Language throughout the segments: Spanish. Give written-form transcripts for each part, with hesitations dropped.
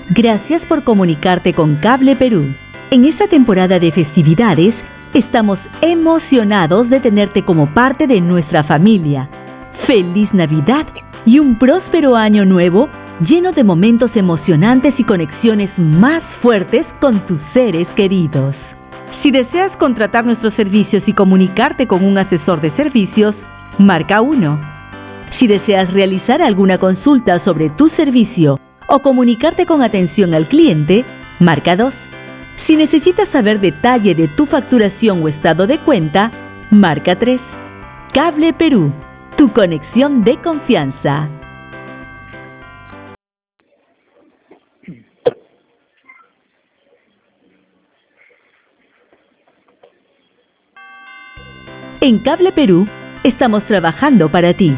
Gracias por comunicarte con Cable Perú. En esta temporada de festividades, estamos emocionados de tenerte como parte de nuestra familia. ¡Feliz Navidad y un próspero año nuevo lleno de momentos emocionantes y conexiones más fuertes con tus seres queridos! Si deseas contratar nuestros servicios y comunicarte con un asesor de servicios, marca 1. Si deseas realizar alguna consulta sobre tu servicio o comunicarte con atención al cliente, marca 2. Si necesitas saber detalle de tu facturación o estado de cuenta, marca 3. Cable Perú, tu conexión de confianza. En Cable Perú, estamos trabajando para ti.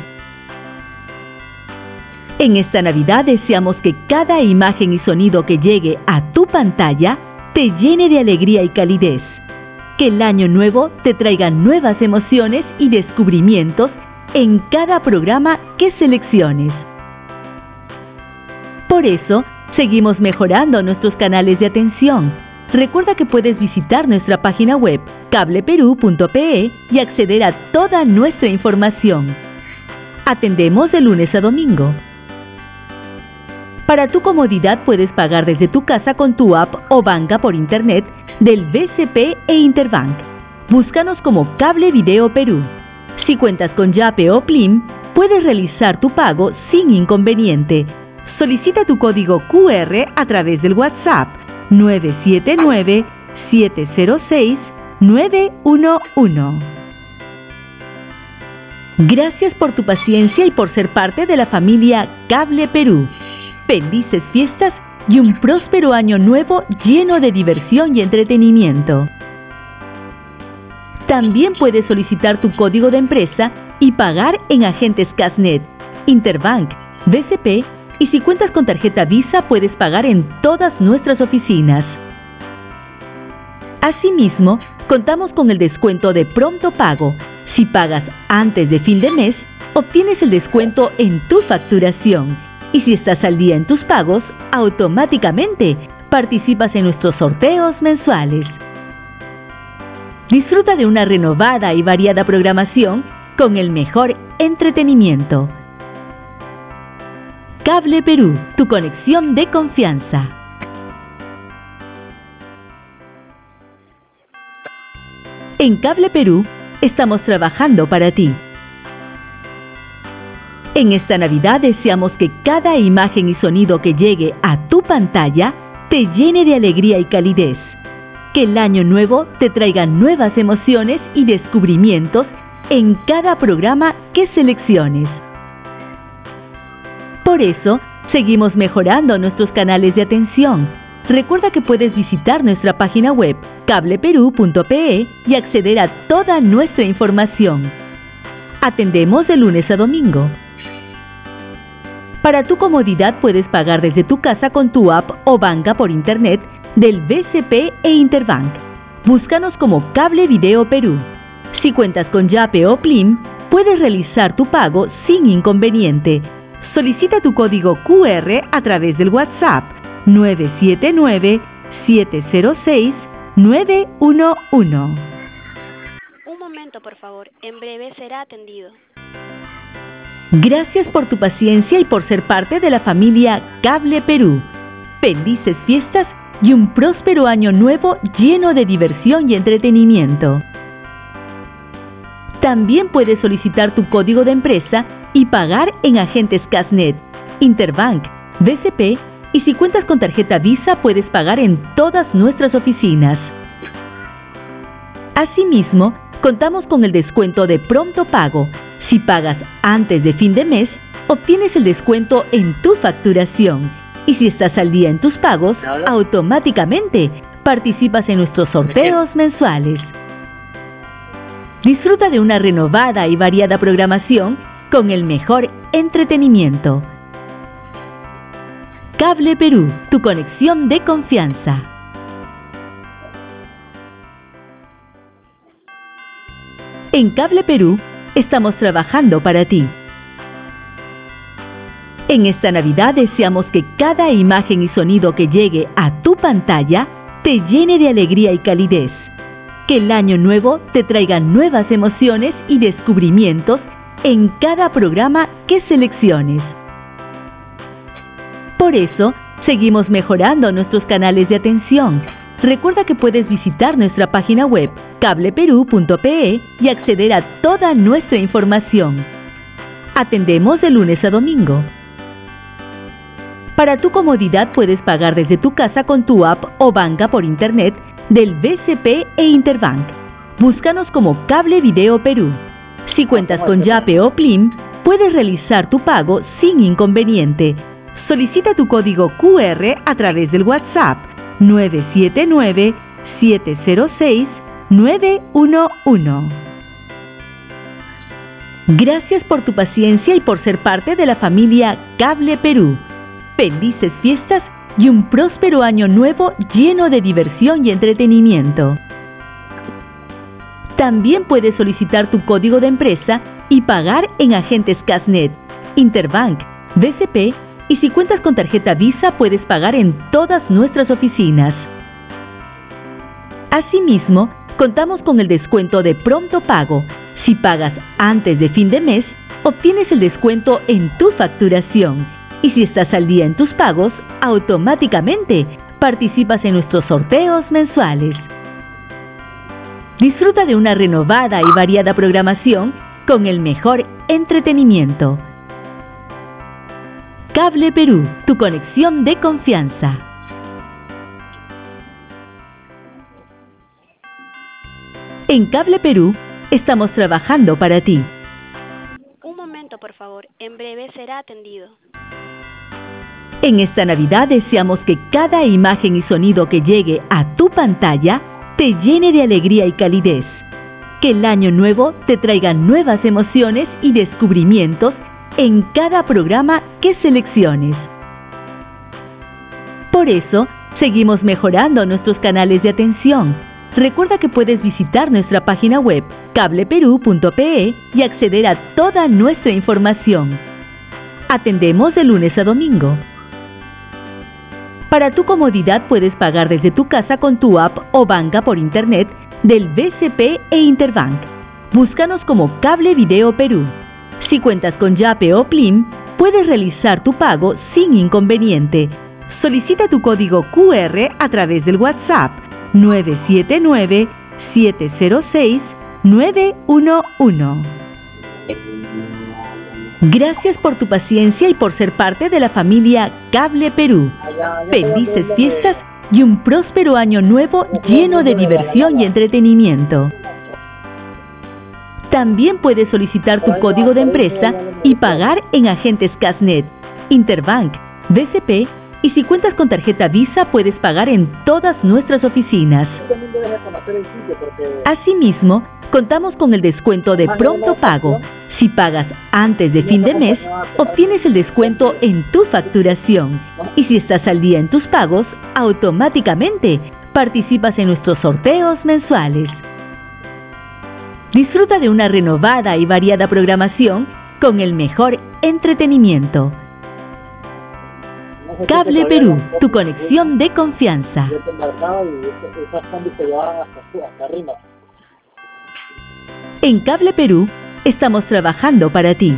En esta Navidad deseamos que cada imagen y sonido que llegue a tu pantalla te llene de alegría y calidez. Que el año nuevo te traiga nuevas emociones y descubrimientos en cada programa que selecciones. Por eso, seguimos mejorando nuestros canales de atención. Recuerda que puedes visitar nuestra página web cableperú.pe y acceder a toda nuestra información. Atendemos de lunes a domingo. Para tu comodidad puedes pagar desde tu casa con tu app o banca por internet del BCP e Interbank. Búscanos como Cable Video Perú. Si cuentas con Yape o Plim, puedes realizar tu pago sin inconveniente. Solicita tu código QR a través del WhatsApp 979-706-911. Gracias por tu paciencia y por ser parte de la familia Cable Perú. Felices fiestas y un próspero año nuevo lleno de diversión y entretenimiento. También puedes solicitar tu código de empresa y pagar en agentes Casnet, Interbank, BCP, y si cuentas con tarjeta Visa puedes pagar en todas nuestras oficinas. Asimismo, contamos con el descuento de pronto pago. Si pagas antes de fin de mes, obtienes el descuento en tu facturación. Y si estás al día en tus pagos, automáticamente participas en nuestros sorteos mensuales. Disfruta de una renovada y variada programación con el mejor entretenimiento. Cable Perú, tu conexión de confianza. En Cable Perú, estamos trabajando para ti. En esta Navidad deseamos que cada imagen y sonido que llegue a tu pantalla te llene de alegría y calidez. Que el año nuevo te traiga nuevas emociones y descubrimientos en cada programa que selecciones. Por eso, seguimos mejorando nuestros canales de atención. Recuerda que puedes visitar nuestra página web cableperú.pe y acceder a toda nuestra información. Atendemos de lunes a domingo. Para tu comodidad puedes pagar desde tu casa con tu app o banca por internet del BCP e Interbank. Búscanos como Cable Video Perú. Si cuentas con Yape o Plim, puedes realizar tu pago sin inconveniente. Solicita tu código QR a través del WhatsApp 979-706-911. Un momento, por favor. En breve será atendido. Gracias por tu paciencia y por ser parte de la familia Cable Perú. Felices fiestas y un próspero año nuevo lleno de diversión y entretenimiento. También puedes solicitar tu código de empresa y pagar en agentes Casnet, Interbank, BCP, y si cuentas con tarjeta Visa puedes pagar en todas nuestras oficinas. Asimismo, contamos con el descuento de pronto pago. Si pagas antes de fin de mes, obtienes el descuento en tu facturación. Y si estás al día en tus pagos, automáticamente participas en nuestros sorteos mensuales. Disfruta de una renovada y variada programación con el mejor entretenimiento. Cable Perú, tu conexión de confianza. En Cable Perú, estamos trabajando para ti. En esta Navidad deseamos que cada imagen y sonido que llegue a tu pantalla te llene de alegría y calidez. Que el año nuevo te traiga nuevas emociones y descubrimientos en cada programa que selecciones. Por eso, seguimos mejorando nuestros canales de atención. Recuerda que puedes visitar nuestra página web cableperú.pe y acceder a toda nuestra información. Atendemos de lunes a domingo. Para tu comodidad puedes pagar desde tu casa con tu app o banca por internet del BCP e Interbank. Búscanos como Cable Video Perú. Si cuentas con Yape o Plim, puedes realizar tu pago sin inconveniente. Solicita tu código QR a través del WhatsApp 979-706-911. Gracias por tu paciencia y por ser parte de la familia Cable Perú. Felices fiestas y un próspero año nuevo lleno de diversión y entretenimiento. También puedes solicitar tu código de empresa y pagar en agentes Casnet, Interbank, BCP y si cuentas con tarjeta Visa puedes pagar en todas nuestras oficinas. Asimismo, contamos con el descuento de pronto pago. Si pagas antes de fin de mes, obtienes el descuento en tu facturación. Y si estás al día en tus pagos, automáticamente participas en nuestros sorteos mensuales. Disfruta de una renovada y variada programación con el mejor entretenimiento. Cable Perú, tu conexión de confianza. En Cable Perú, estamos trabajando para ti. Un momento, por favor. En breve será atendido. En esta Navidad deseamos que cada imagen y sonido que llegue a tu pantalla te llene de alegría y calidez. Que el año nuevo te traiga nuevas emociones y descubrimientos en cada programa que selecciones. Por eso, seguimos mejorando nuestros canales de atención. Recuerda que puedes visitar nuestra página web cableperú.pe y acceder a toda nuestra información. Atendemos de lunes a domingo. Para tu comodidad puedes pagar desde tu casa con tu app o banca por internet del BCP e Interbank. Búscanos como Cable Video Perú. Si cuentas con Yape o Plim, puedes realizar tu pago sin inconveniente. Solicita tu código QR a través del WhatsApp 979-706-911. Gracias por tu paciencia y por ser parte de la familia Cable Perú. Felices fiestas y un próspero año nuevo lleno de diversión y entretenimiento. También puedes solicitar tu código de empresa y pagar en agentes Casnet, Interbank, BCP y si cuentas con tarjeta Visa puedes pagar en todas nuestras oficinas. Asimismo, contamos con el descuento de pronto pago. Si pagas antes de fin de mes, obtienes el descuento en tu facturación. Y si estás al día en tus pagos, automáticamente participas en nuestros sorteos mensuales. Disfruta de una renovada y variada programación con el mejor entretenimiento. Cable Perú, tu conexión de confianza. En Cable Perú, estamos trabajando para ti.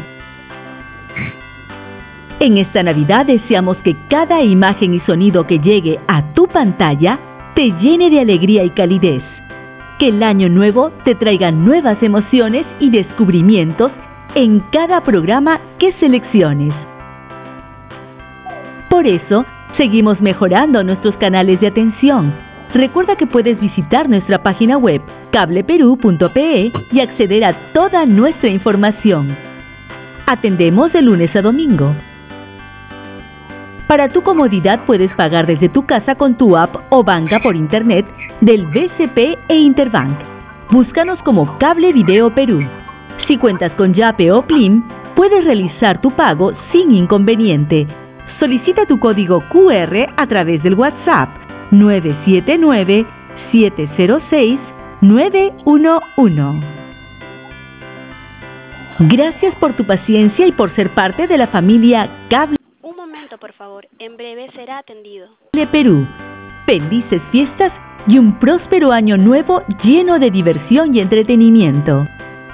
En esta Navidad deseamos que cada imagen y sonido que llegue a tu pantalla te llene de alegría y calidez. Que el año nuevo te traiga nuevas emociones y descubrimientos en cada programa que selecciones. Por eso, seguimos mejorando nuestros canales de atención. Recuerda que puedes visitar nuestra página web cableperú.pe y acceder a toda nuestra información. Atendemos de lunes a domingo. Para tu comodidad puedes pagar desde tu casa con tu app o banca por internet del BCP e Interbank. Búscanos como Cable Video Perú. Si cuentas con Yape o Plim, puedes realizar tu pago sin inconveniente. Solicita tu código QR a través del WhatsApp 979-706-911. Gracias por tu paciencia y por ser parte de la familia Cable. momento, por favor. En breve será atendido. Cable Perú. Felices fiestas y un próspero año nuevo lleno de diversión y entretenimiento.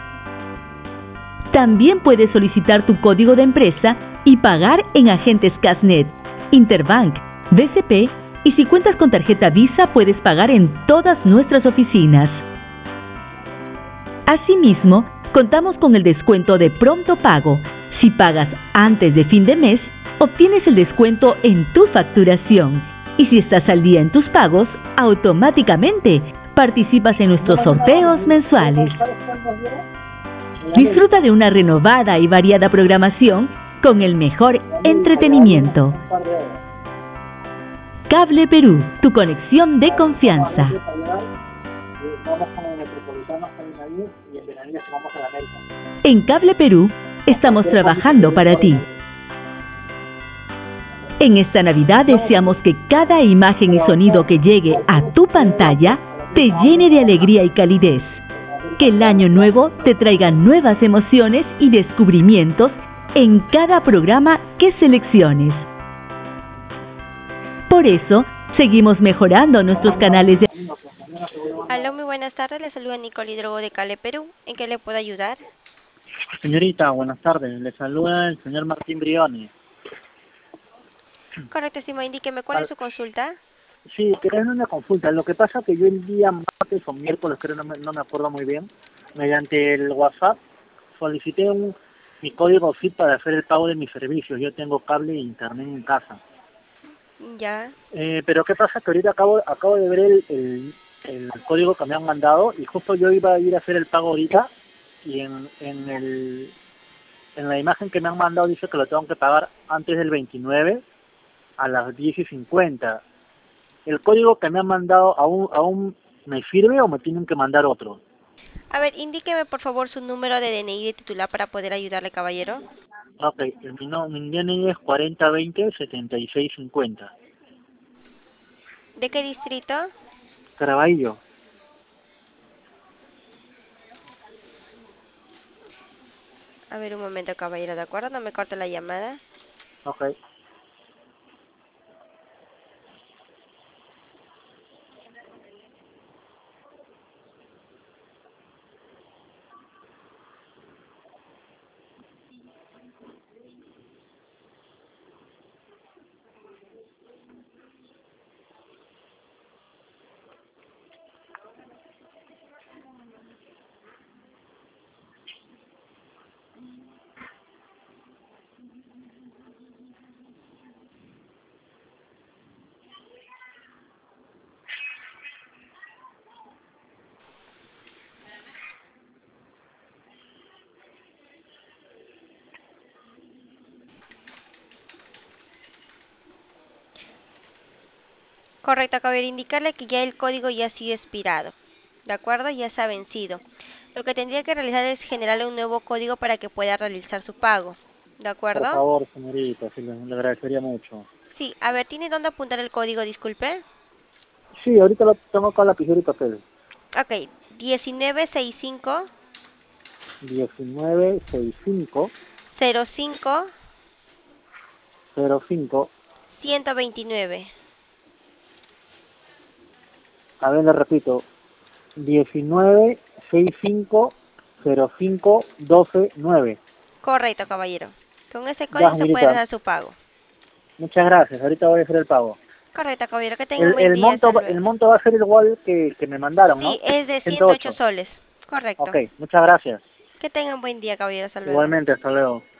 También puedes solicitar tu código de empresa y pagar en agentes Casnet, Interbank, BCP y si cuentas con tarjeta Visa puedes pagar en todas nuestras oficinas. Asimismo, contamos con el descuento de pronto pago. Si pagas antes de fin de mes, obtienes el descuento en tu facturación. Y si estás al día en tus pagos, automáticamente participas en nuestros sorteos mensuales. Disfruta de una renovada y variada programación con el mejor entretenimiento. Cable Perú, tu conexión de confianza. En Cable Perú, estamos trabajando para ti. En esta Navidad deseamos que cada imagen y sonido que llegue a tu pantalla te llene de alegría y calidez. Que el año nuevo te traiga nuevas emociones y descubrimientos en cada programa que selecciones. Por eso, seguimos mejorando nuestros canales de... Aló, muy buenas tardes. Le saluda Nicole Hidrogo de Cable Perú. ¿En qué le puedo ayudar? Señorita, buenas tardes. Le saluda el señor Martín Brioni. Correcto, estimado. Indíqueme cuál es su consulta. Sí, quería una consulta. Lo que pasa es que yo el día martes o miércoles, creo, no me acuerdo muy bien, mediante el WhatsApp solicité mi código SIP para hacer el pago de mis servicios. Yo tengo cable e internet en casa. Ya. Pero ¿qué pasa? Que ahorita acabo de ver el código que me han mandado y justo yo iba a ir a hacer el pago ahorita y en la imagen que me han mandado dice que lo tengo que pagar antes del 29 a las 10:50. ¿El código que me han mandado aún me sirve o me tienen que mandar otro? A ver, indíqueme por favor su número de DNI de titular para poder ayudarle, caballero. Ok, mi DNI es 4020-7650. ¿De qué distrito? Caraballo. A ver, un momento, caballero, ¿de acuerdo? No me corte la llamada. Ok. Correcto, caballero, indicarle que ya el código ya ha sido expirado. ¿De acuerdo? Ya se ha vencido. Lo que tendría que realizar es generarle un nuevo código para que pueda realizar su pago. ¿De Por acuerdo? favor, señorita, sí, le agradecería mucho. Sí, a ver, ¿tiene dónde apuntar el código? Disculpe. Sí, ahorita lo tengo acá lapicero y papel. Ok, 1965 1965 05 05. 129. A ver, le repito. 1965 05 12 9. Correcto, caballero. Con ese Ya, código se puede señorita. realizar su pago. Muchas gracias. Ahorita voy a hacer el pago. Correcto, caballero. Que tenga un buen El día. Hasta monto luego. el monto va a ser igual que me mandaron, ¿no? Sí, es de 108 108. soles. Correcto. Ok, muchas gracias. Que tenga un buen día, caballero. Hasta luego. Igualmente, hasta luego.